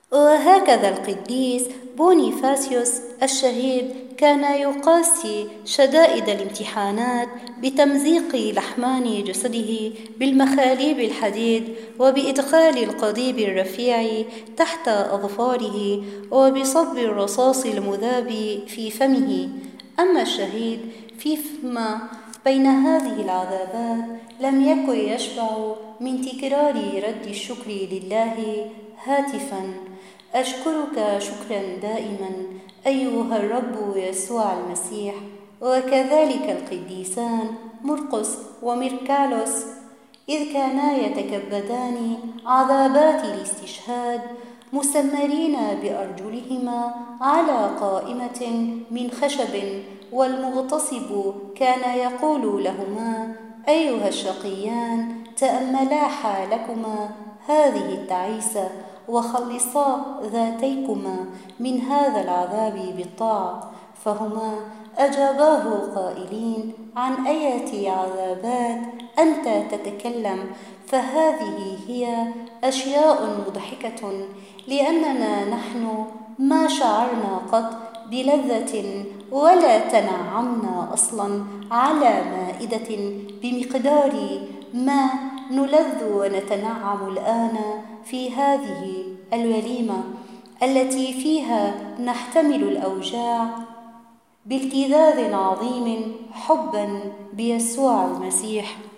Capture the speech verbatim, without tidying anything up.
وهكذا القديس بونيفاسيوس الشهيد كان يقاسي شدائد الامتحانات بتمزيق لحمان جسده بالمخاليب الحديد وبإدخال القضيب الرفيع تحت أظفاره وبصب الرصاص المذاب في فمه. أما الشهيد فيما بين هذه العذابات لم يكن يشبع من تكرار رد الشكر لله هاتفاً: أشكرك شكراً دائماً أيها الرب يسوع المسيح. وكذلك القديسان مرقس وميركالوس إذ كانا يتكبدان عذابات الاستشهاد مسمرين بأرجلهما على قائمة من خشب، والمغتصب كان يقول لهما: أيها الشقيان، تأملا حالكما هذه التعيسة وخلصا ذاتيكما من هذا العذاب بالطاعة. فهما أجاباه قائلين: عن أية عذابات أنت تتكلم؟ فهذه هي أشياء مضحكة، لأننا نحن ما شعرنا قط بلذة ولا تنعمنا أصلا على مائدة بمقدار ما نلذ ونتنعم الآن في هذه الوليمة التي فيها نحتمل الأوجاع بالتذاذ عظيم حبا بيسوع المسيح.